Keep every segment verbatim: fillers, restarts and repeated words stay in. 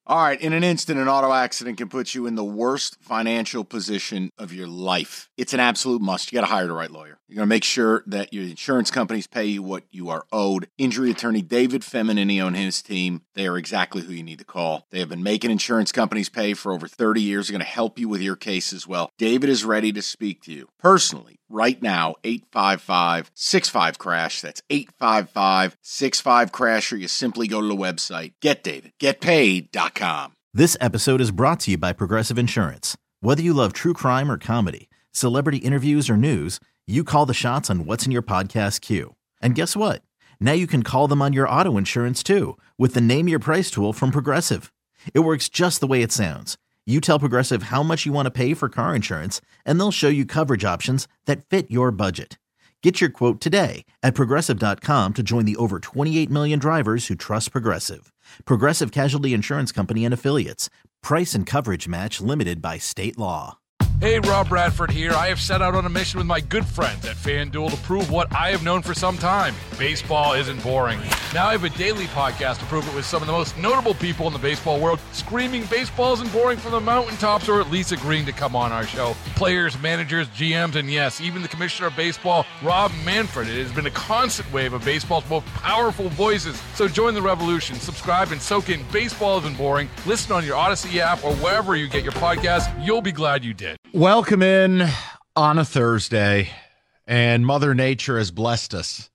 All right, in an instant, an auto accident can put you in the worst financial position of your life. It's an absolute must. You got to hire the right lawyer. You're going to make sure that your insurance companies pay you what you are owed. Injury attorney David Feminini and his team, they are exactly who you need to call. They have been making insurance companies pay for over thirty years. They're going to help you with your case as well. David is ready to speak to you personally right now. eight five five, six five, crash. That's eight five five, six five, crash, or you simply go to the website get david get paid dot com. This episode is brought to you by Progressive Insurance. Whether you love true crime or comedy, celebrity interviews or news, you call the shots on what's in your podcast queue. And guess what? Now you can call them on your auto insurance too with the Name Your Price tool from Progressive. It works just the way it sounds. You tell Progressive how much you want to pay for car insurance, and they'll show you coverage options that fit your budget. Get your quote today at Progressive dot com to join the over twenty-eight million drivers who trust Progressive. Progressive Casualty Insurance Company and Affiliates. Price and coverage match limited by state law. Hey, Rob Bradford here. I have set out on a mission with my good friends at FanDuel to prove what I have known for some time. Baseball isn't boring. Now I have a daily podcast to prove it with some of the most notable people in the baseball world, screaming baseball isn't boring from the mountaintops, or at least agreeing to come on our show. Players, managers, G Ms, and yes, even the commissioner of baseball, Rob Manfred. It has been a constant wave of baseball's most powerful voices. So join the revolution. Subscribe and soak in Baseball Isn't Boring. Listen on your Odyssey app or wherever you get your podcast. You'll be glad you did. Welcome in on a Thursday, and Mother Nature has blessed us.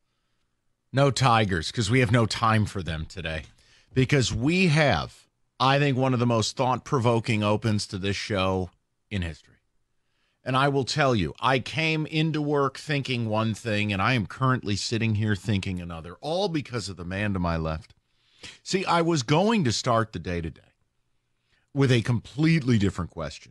No tigers, because we have no time for them today. Because we have, I think, one of the most thought-provoking opens to this show in history. And I will tell you, I came into work thinking one thing, and I am currently sitting here thinking another, all because of the man to my left. See, I was going to start the day today with a completely different question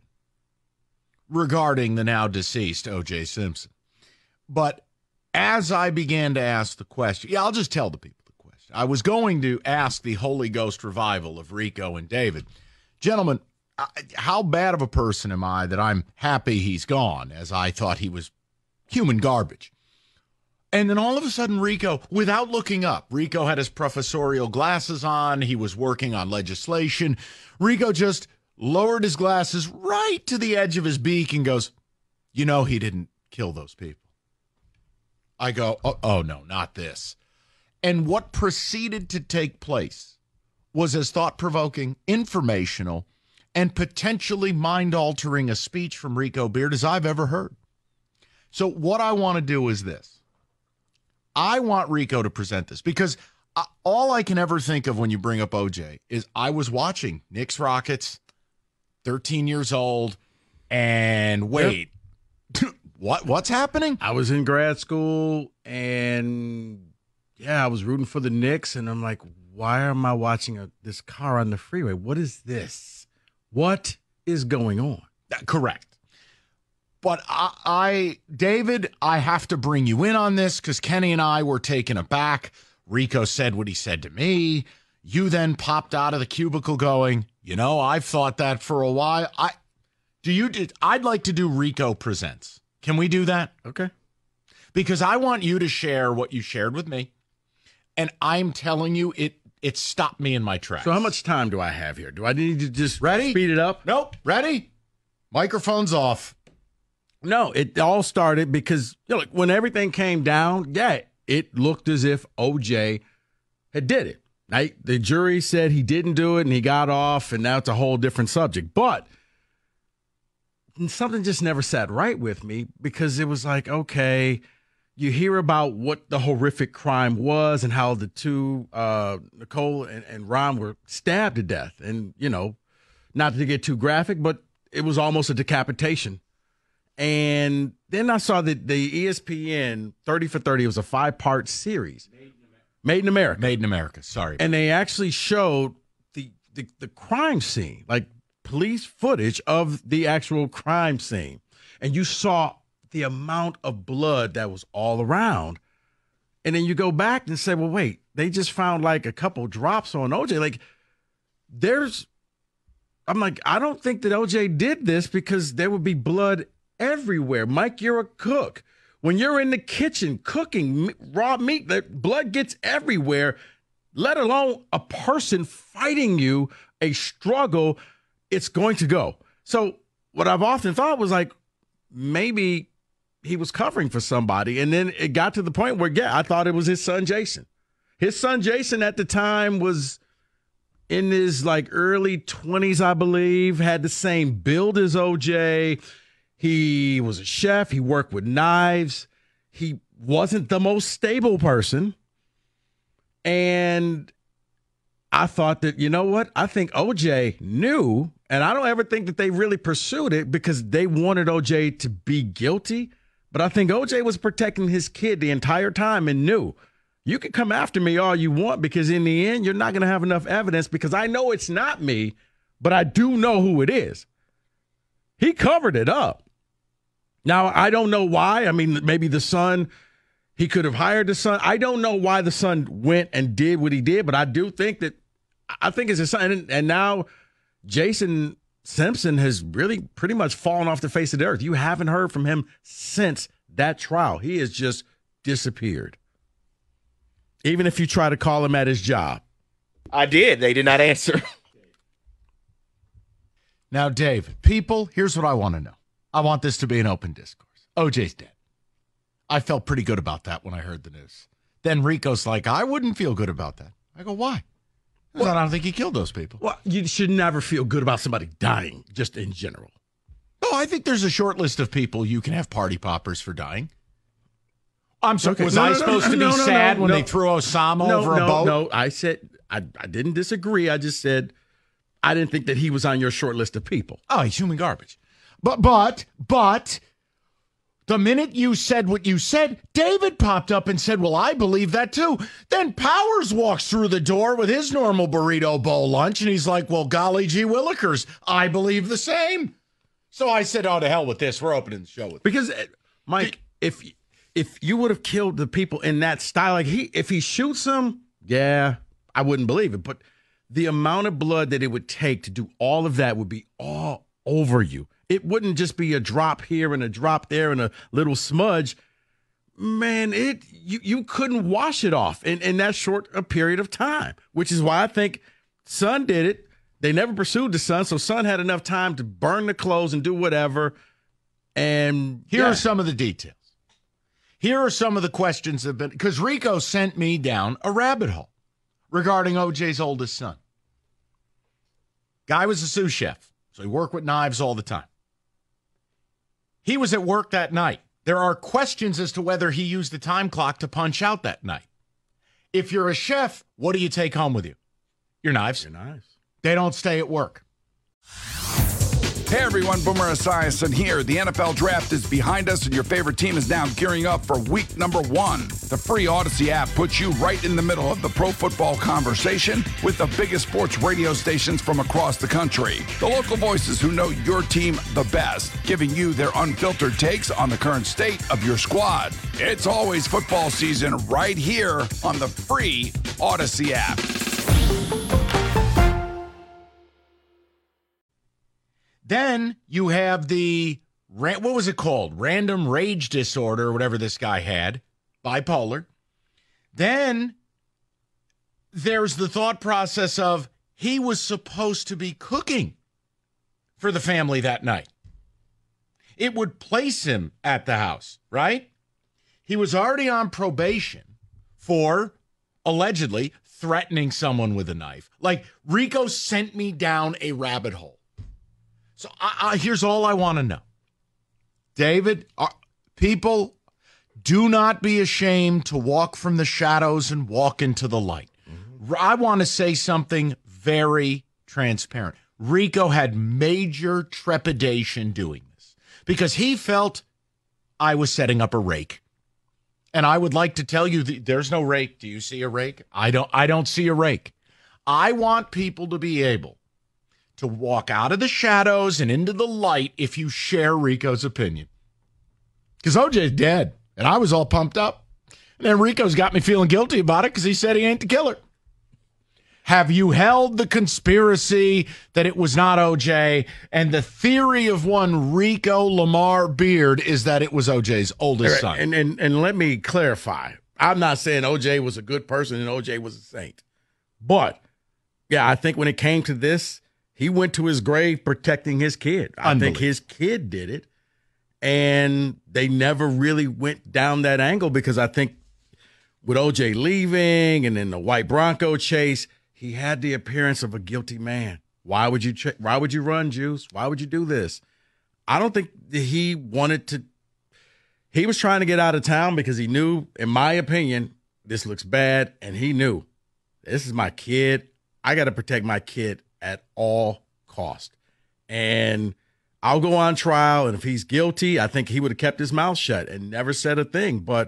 regarding the now deceased O J Simpson. But as I began to ask the question, yeah, I'll just tell the people the question. I was going to ask the Holy Ghost revival of Rico and David. Gentlemen, how bad of a person am I that I'm happy he's gone, as I thought he was human garbage? And then all of a sudden, Rico, without looking up, Rico had his professorial glasses on. He was working on legislation. Rico just lowered his glasses right to the edge of his beak and goes, you know, he didn't kill those people. I go, oh, oh no, not this. And what proceeded to take place was as thought-provoking, informational, and potentially mind-altering a speech from Rico Beard as I've ever heard. So what I want to do is this. I want Rico to present this because I, all I can ever think of when you bring up O J is I was watching Knicks Rockets, thirteen years old, and wait, yep. what what's happening? I was in grad school, and yeah, I was rooting for the Knicks, and I'm like, why am I watching a, this car on the freeway? What is this? What is going on? Correct. But I, I, David, I have to bring you in on this because Kenny and I were taken aback. Rico said what he said to me. You then popped out of the cubicle going, you know, I've thought that for a while. I do you I'd like to do Rico Presents. Can we do that? Okay. Because I want you to share what you shared with me. And I'm telling you, it it stopped me in my tracks. So how much time do I have here? Do I need to just Ready? speed it up? Nope. Ready? Microphone's off. No, it all started because you know, like, when everything came down, yeah, it looked as if O J had did it. Right? The jury said he didn't do it and he got off, and now it's a whole different subject. But something just never sat right with me because it was like, okay, you hear about what the horrific crime was and how the two, uh, Nicole and, and Ron, were stabbed to death. And, you know, not to get too graphic, but it was almost a decapitation. And then I saw that the E S P N thirty for thirty, it was a five-part series. Made in America. Made in America, sorry. And they actually showed the, the the crime scene, like police footage of the actual crime scene. And you saw the amount of blood that was all around. And then you go back and say, well, wait, they just found like a couple drops on O J. Like, there's, I'm like, I don't think that O J did this because there would be blood everywhere. Mike, you're a cook. When you're in the kitchen cooking raw meat, the blood gets everywhere. let alone a person fighting you, a struggle, it's going to go. So what I've often thought was like, maybe he was covering for somebody. And then it got to the point where, yeah, I thought it was his son, Jason. His son, Jason, at the time was in his like early twenties, I believe, had the same build as O J. He was a chef. He worked with knives. He wasn't the most stable person. And I thought that, you know what? I think O J knew, and I don't ever think that they really pursued it because they wanted O J to be guilty. But I think O J was protecting his kid the entire time and knew, you can come after me all you want because in the end, you're not going to have enough evidence because I know it's not me, but I do know who it is. He covered it up. Now, I don't know why. I mean, maybe the son, he could have hired the son. I don't know why the son went and did what he did, but I do think that, I think it's his son. And, and now Jason Simpson has really pretty much fallen off the face of the earth. You haven't heard from him since that trial. He has just disappeared. Even if you try to call him at his job. I did. They did not answer. Now, Dave, people, here's what I want to know. I want this to be an open discourse. O J's dead. I felt pretty good about that when I heard the news. Then Rico's like, I wouldn't feel good about that. I go, why? Well, I don't think he killed those people. Well, you should never feel good about somebody dying, just in general. Oh, I think there's a short list of people you can have party poppers for dying. I'm sorry. Okay. Was no, I no, supposed no, to be no, no, sad no, when no. they threw Osama no, over no, a boat? No, I said I, I didn't disagree. I just said I didn't think that he was on your short list of people. Oh, he's human garbage. But, but, but, the minute you said what you said, David popped up and said, well, I believe that too. Then Powers walks through the door with his normal burrito bowl lunch, and he's like, well, golly gee willikers, I believe the same. So I said, oh, to hell with this. We're opening the show with Because, uh, Mike, if if you would have killed the people in that style, like he, if he shoots them, yeah, I wouldn't believe it. But the amount of blood that it would take to do all of that would be all over you. It wouldn't just be a drop here and a drop there and a little smudge. Man, it you, you couldn't wash it off in, in that short a period of time, which is why I think Son did it. They never pursued the son, so Son had enough time to burn the clothes and do whatever. And Here yeah. are some of the details. Here are some of the questions that have been, because Rico sent me down a rabbit hole regarding O J's oldest son. Guy was a sous chef, so he worked with knives all the time. He was at work that night. There are questions as to whether he used the time clock to punch out that night. If you're a chef, what do you take home with you? Your knives. Your knives. They don't stay at work. Hey everyone, Boomer Esiason here. The N F L Draft is behind us and your favorite team is now gearing up for week number one. The free Odyssey app puts you right in the middle of the pro football conversation with the biggest sports radio stations from across the country. The local voices who know your team the best, giving you their unfiltered takes on the current state of your squad. It's always football season right here on the free Odyssey app. Then you have the, what was it called? Random rage disorder, or whatever this guy had, bipolar. Then there's the thought process of he was supposed to be cooking for the family that night. It would place him at the house, right? He was already on probation for allegedly threatening someone with a knife. Like, Rico sent me down a rabbit hole. So I, I, here's all I want to know. David, uh, people, do not be ashamed to walk from the shadows and walk into the light. Mm-hmm. I want to say something very transparent. Rico had major trepidation doing this because he felt I was setting up a rake. And I would like to tell you, that there's no rake. Do you see a rake? I don't, I don't see a rake. I want people to be able to walk out of the shadows and into the light if you share Rico's opinion. Because O J's dead, and I was all pumped up. And then Rico's got me feeling guilty about it because he said he ain't the killer. Have you held the conspiracy that it was not O J? And the theory of one Rico Lamar Beard is that it was O J's oldest son. And, and, and let me clarify. I'm not saying O J was a good person and O J was a saint. But, yeah, I think when it came to this, he went to his grave protecting his kid. I think his kid did it. And they never really went down that angle because I think with O J leaving and then the white Bronco chase, he had the appearance of a guilty man. Why would you ch- why would you run, Juice? Why would you do this? I don't think that he wanted to. He was trying to get out of town because he knew, in my opinion, this looks bad. And he knew, this is my kid. I got to protect my kid at all cost. And I'll go on trial, and if he's guilty, I think he would have kept his mouth shut and never said a thing. But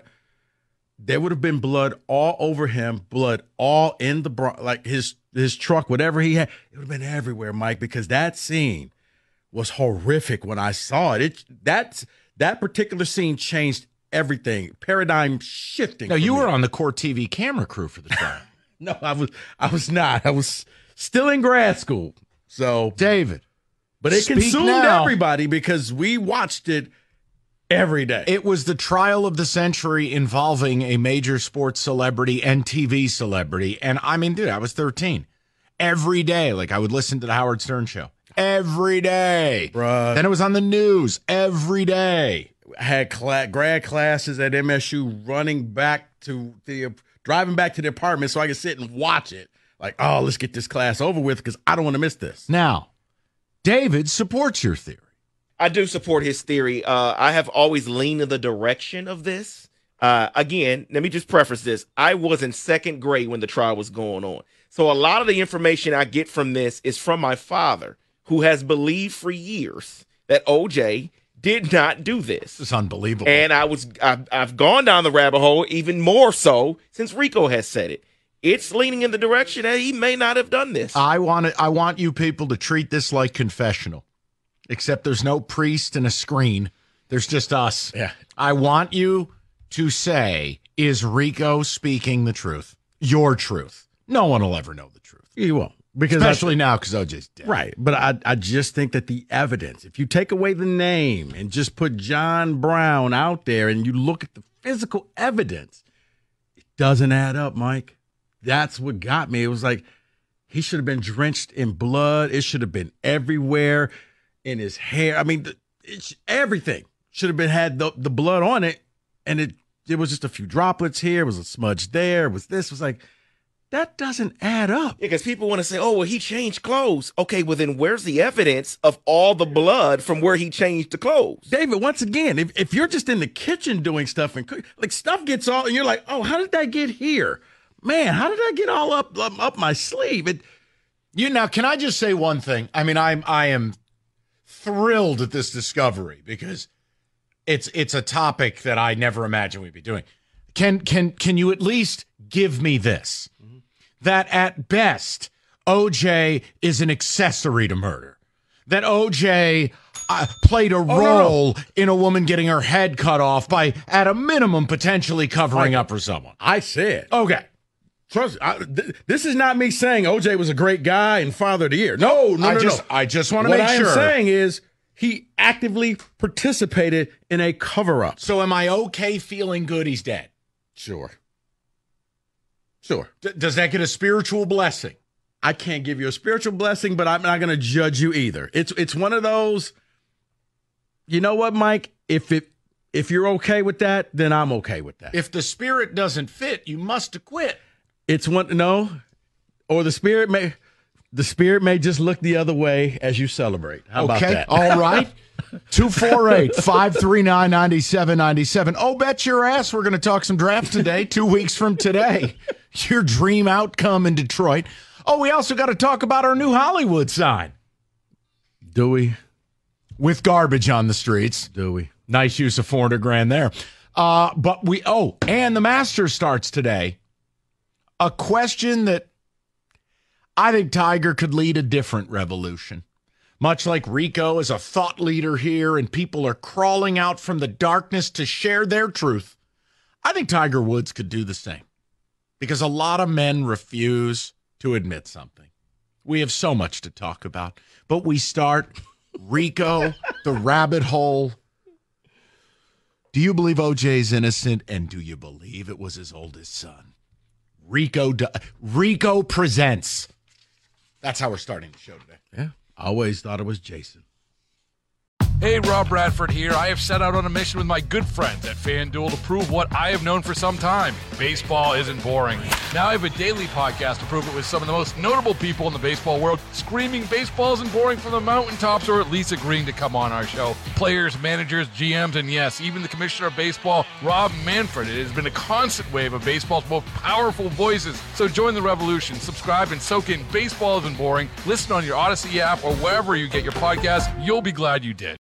there would have been blood all over him, blood all in the bro- like his his truck, whatever he had. It would have been everywhere, Mike, because that scene was horrific when I saw it. It that's that particular scene changed everything, paradigm shifting. No, you me. were on the Court T V camera crew for the trial. No, I was I was not. I was still in grad school. So David. But it Speak consumed now. everybody because we watched it every day. It was the trial of the century involving a major sports celebrity and T V celebrity. And I mean, dude, I was thirteen. Every day, like I would listen to the Howard Stern show. Every day. Bruh. Then it was on the news every day. I had cla- grad classes at M S U running back to the, driving back to the apartment so I could sit and watch it. Like, oh, let's get this class over with because I don't want to miss this. Now, David supports your theory. I do support his theory. Uh, I have always leaned in the direction of this. Uh, again, let me just preface this. I was in second grade when the trial was going on. So a lot of the information I get from this is from my father, who has believed for years that O J did not do this. This is unbelievable. And I was, I've, I've gone down the rabbit hole even more so since Rico has said it. It's leaning in the direction that he may not have done this. I want it, I want you people to treat this like confessional, except there's no priest and a screen. There's just us. Yeah. I want you to say, is Rico speaking the truth? Your truth. No one will ever know the truth. You won't. Because Especially I, now because O J's dead. Right. But I, I just think that the evidence, if you take away the name and just put John Brown out there and you look at the physical evidence, it doesn't add up, Mike. That's what got me. It was like he should have been drenched in blood. It should have been everywhere in his hair. I mean, it's, everything should have been had the, the blood on it. And it, it was just a few droplets here. It was a smudge there. It was this. It was like, that doesn't add up. Yeah, because people want to say, oh, well, he changed clothes. Okay, well, then where's the evidence of all the blood from where he changed the clothes? David, once again, if, if you're just in the kitchen doing stuff and cook, like stuff gets all, and you're like, oh, how did that get here? Man, how did that get all up up, up my sleeve? It, You now, can I just say one thing? I mean, I'm I am thrilled at this discovery because it's it's a topic that I never imagined we'd be doing. Can can can you at least give me this? Mm-hmm. That at best, O J is an accessory to murder. That O J uh, played a oh, role no, no. in a woman getting her head cut off by, at a minimum, potentially covering I, up for someone. I said. Okay. Trust I, th- this is not me saying O J was a great guy and father of the year. No, no, I no, just, no. I just want to what make I sure. am saying is he actively participated in a cover-up. So am I okay feeling good he's dead? Sure. Sure. D- does that get a spiritual blessing? I can't give you a spiritual blessing, but I'm not going to judge you either. It's it's one of those, you know what, Mike? If it if you're okay with that, then I'm okay with that. If the spirit doesn't fit, you must acquit. It's one no, or the spirit may the spirit may just look the other way as you celebrate. How okay. about that? All right. two four eight, five three nine, nine seven nine seven. Oh, bet your ass we're going to talk some drafts today, two weeks from today. Your dream outcome in Detroit. Oh, we also got to talk about our new Hollywood sign. Do we? With garbage on the streets. Do we? Nice use of four hundred grand there. Uh, but we, oh, and the Masters starts today. A question that I think Tiger could lead a different revolution. Much like Rico is a thought leader here and people are crawling out from the darkness to share their truth, I think Tiger Woods could do the same. Because a lot of men refuse to admit something. We have so much to talk about. But we start Rico, the rabbit hole. Do you believe O J's innocent? And do you believe it was his oldest son? Rico, D- Rico presents. That's how we're starting the show today. Yeah, I always thought it was Jason. Hey, Rob Bradford here. I have set out on a mission with my good friends at FanDuel to prove what I have known for some time. Baseball isn't boring. Now I have a daily podcast to prove it with some of the most notable people in the baseball world, screaming baseball isn't boring from the mountaintops, or at least agreeing to come on our show. Players, managers, G Ms, and yes, even the commissioner of baseball, Rob Manfred. It has been a constant wave of baseball's most powerful voices. So join the revolution. Subscribe and soak in Baseball Isn't Boring. Listen on your Odyssey app or wherever you get your podcasts. You'll be glad you did.